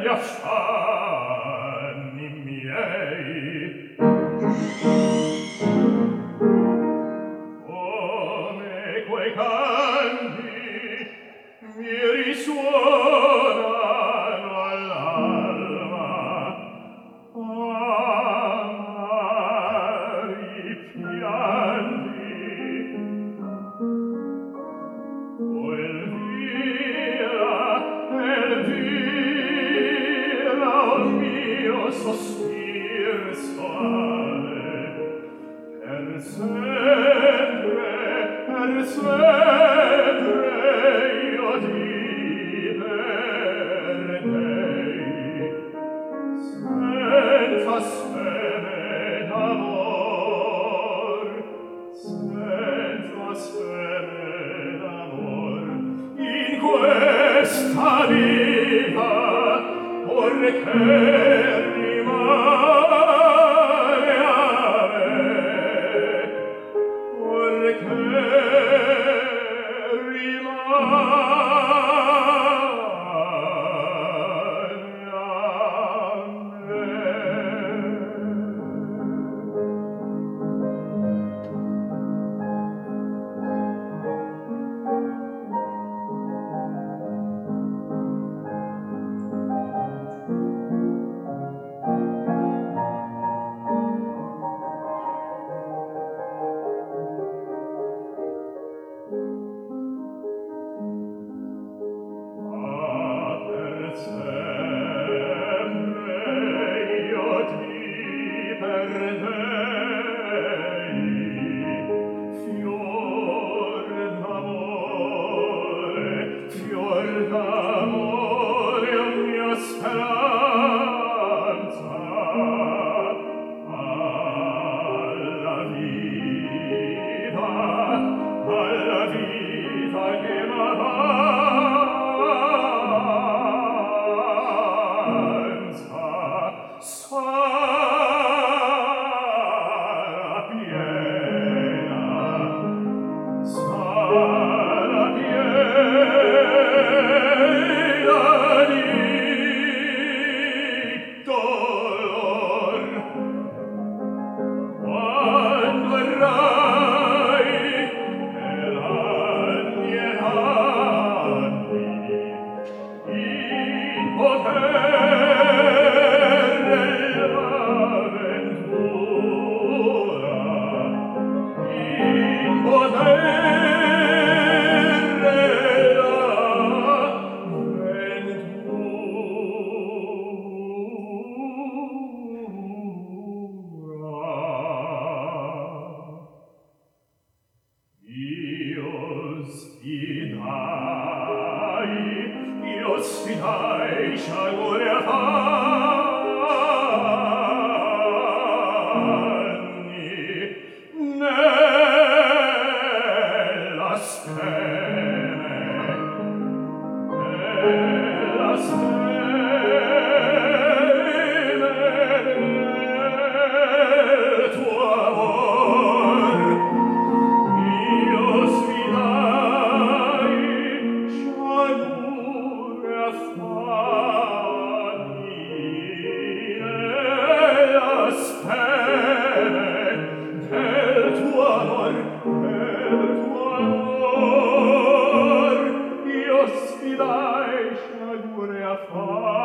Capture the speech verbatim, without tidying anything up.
gli affanni miei. Come quei canti mi risuonano all'alma, amari pianti. O Elvira, Elvira, o mio sospir soave, per sempre, per sempre io ti perdei, senza speme d'amor, senza speme d'amor, in questa vita, porché rimane a me, porché rimane a me. Ah, per sempre io ti perdei, fior d'amore, fior d'amore, o mia speranza, alla vita, alla vita che m'avanza, sarà piena, sarà piena di dolor. Quando errai per anni e anni in potere dell'avventura, in potere dell'avventura. Io sfidai, io sfidai sciagure affanni, nella speme, nella speme del tuo amor. Io sfidai sciagure affanni, nella speme del tuo amor, del tuo amor. Io sfidai sciagure affanni,